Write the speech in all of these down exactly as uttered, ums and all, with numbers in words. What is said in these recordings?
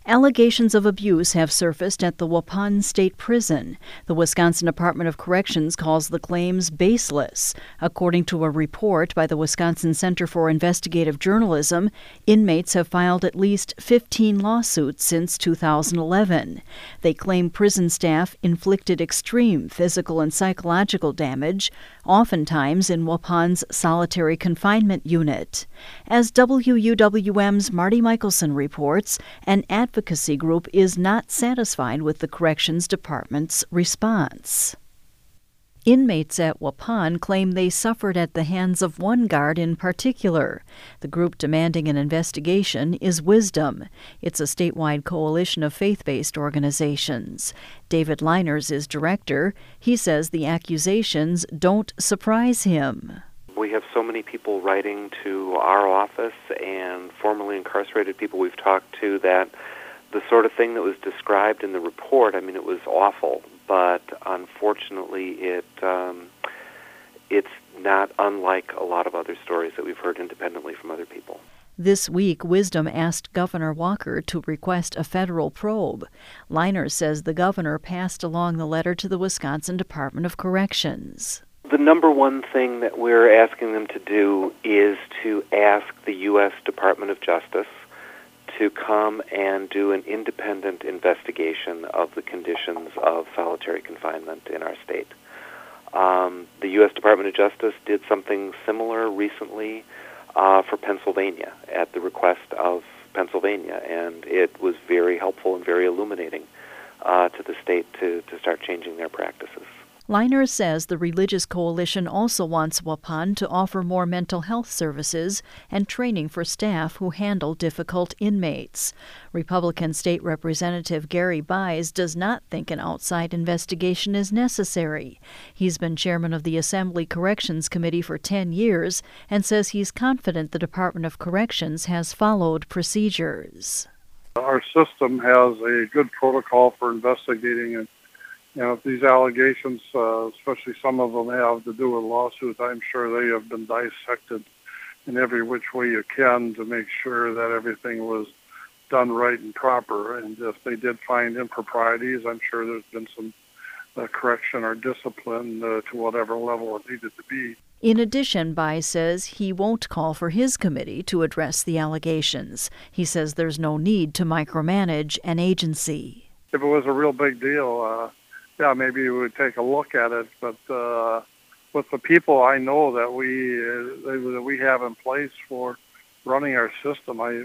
Allegations of abuse have surfaced at the Waupun State Prison. The Wisconsin Department of Corrections calls the claims baseless. According to a report by the Wisconsin Center for Investigative Journalism, inmates have filed at least fifteen lawsuits since two thousand eleven. They claim prison staff inflicted extreme physical and psychological damage, oftentimes in Waupun's solitary confinement unit. As W U W M's Marty Michelson reports, an advocacy group is not satisfied with the Corrections Department's response. Inmates at Waupun claim they suffered at the hands of one guard in particular. The group demanding an investigation is Wisdom. It's a statewide coalition of faith-based organizations. David Liners is director. He says the accusations don't surprise him. We have so many people writing to our office and formerly incarcerated people we've talked to that the sort of thing that was described in the report, I mean, it was awful, but unfortunately it um, it's not unlike a lot of other stories that we've heard independently from other people. This week, Wisdom asked Governor Walker to request a federal probe. Liners says the governor passed along the letter to the Wisconsin Department of Corrections. The number one thing that we're asking them to do is to ask the U S Department of Justice to come and do an independent investigation of the conditions of solitary confinement in our state. Um, the U S Department of Justice did something similar recently uh, for Pennsylvania at the request of Pennsylvania, and it was very helpful and very illuminating uh, to the state to, to start changing their practices. Liners says the religious coalition also wants Waupun to offer more mental health services and training for staff who handle difficult inmates. Republican State Representative Gary Buys does not think an outside investigation is necessary. He's been chairman of the Assembly Corrections Committee for ten years and says he's confident the Department of Corrections has followed procedures. Our system has a good protocol for investigating and You know, if these allegations, uh, especially some of them have to do with lawsuits, I'm sure they have been dissected in every which way you can to make sure that everything was done right and proper. And if they did find improprieties, I'm sure there's been some uh, correction or discipline uh, to whatever level it needed to be. In addition, Bai says he won't call for his committee to address the allegations. He says there's no need to micromanage an agency. If it was a real big deal, uh, yeah, maybe we would take a look at it, but uh, with the people I know that we uh, that we have in place for running our system, I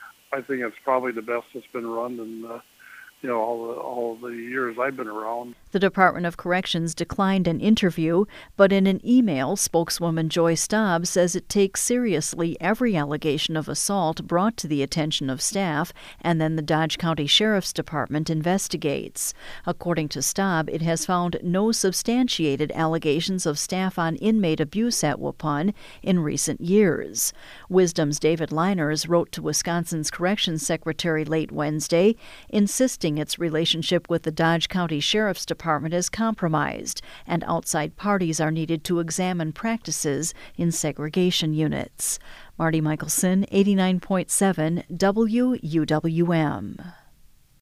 I think it's probably the best it's been run in uh, you know all the all the years I've been around. The Department of Corrections declined an interview, but in an email, spokeswoman Joy Staub says it takes seriously every allegation of assault brought to the attention of staff, and then the Dodge County Sheriff's Department investigates. According to Staub, it has found no substantiated allegations of staff on inmate abuse at Waupun in recent years. Wisdom's David Liners wrote to Wisconsin's Corrections Secretary late Wednesday, insisting its relationship with the Dodge County Sheriff's Department Department is compromised, and outside parties are needed to examine practices in segregation units. Marty Michelson, eighty-nine point seven W U W M.